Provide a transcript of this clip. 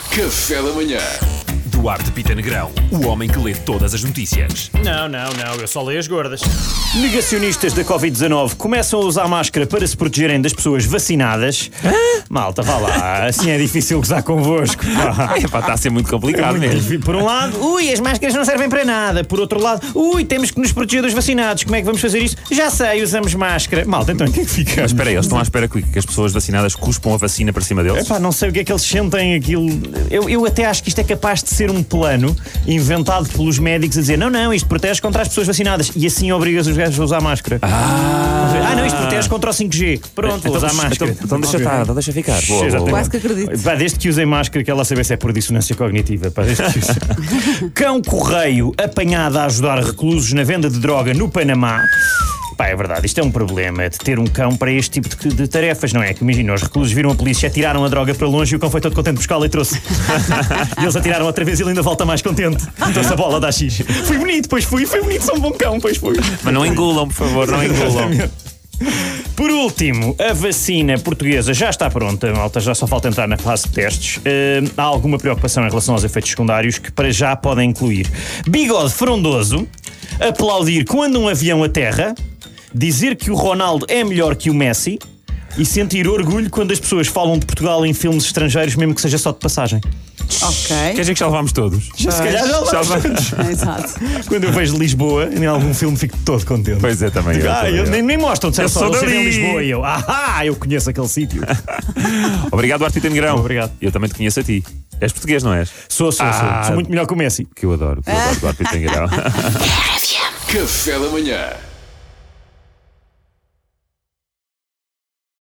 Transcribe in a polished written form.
Café da manhã. Duarte Pita Negrão, o homem que lê todas as notícias. Não, eu só leio as gordas. Negacionistas da Covid-19 começam a usar máscara para se protegerem das pessoas vacinadas. Malta, vá lá, assim é difícil gozar convosco. Está a ser muito complicado mesmo. Por um lado, as máscaras não servem para nada. Por outro lado, temos que nos proteger dos vacinados. Como é que vamos fazer isso? Já sei, usamos máscara. Malta, então o que é que fica? Mas espera aí, eles estão à espera que as pessoas vacinadas cuspam a vacina para cima deles? Não sei o que é que eles sentem aquilo. Eu até acho que isto é capaz de ser um plano inventado pelos médicos a dizer não, isto protege contra as pessoas vacinadas e assim obrigas os gajos a usar máscara. Não, isto protege contra o 5G. Pronto, vou usar máscara. Então deixa ficar. Boa. Quase que acredito. Desde que usem máscara, que ela saber se é por dissonância cognitiva. Desde que usem. Cão correio apanhado a ajudar reclusos na venda de droga no Panamá. É verdade, isto é um problema de ter um cão para este tipo de tarefas, não é? Que imagina, os reclusos viram a polícia, atiraram a droga para longe e o cão foi todo contente de buscá-la e trouxe. E eles atiraram outra vez e ele ainda volta mais contente. Trouxe a bola da X. Fui bonito, pois fui bonito, sou um bom cão, pois fui. Mas não engulam, por favor, não engulam. Por último, a vacina portuguesa já está pronta, malta, já só falta entrar na fase de testes. Há alguma preocupação em relação aos efeitos secundários que para já podem incluir bigode frondoso, aplaudir quando um avião aterra, dizer que o Ronaldo é melhor que o Messi e sentir orgulho quando as pessoas falam de Portugal em filmes estrangeiros, mesmo que seja só de passagem. Ok. Quer dizer que já levámos todos? Se calhar já levamos. Exato. Quando eu vejo Lisboa, em algum filme fico todo contente. Pois é, também. Nem mostram, Eu sou eles dali. em Lisboa e eu conheço aquele sítio. Obrigado, Duarte Pita Negrão. Obrigado. Eu também te conheço a ti. És português, não és? Sou muito melhor que o Messi. Que eu adoro Duarte Pita Negrão. Café da manhã.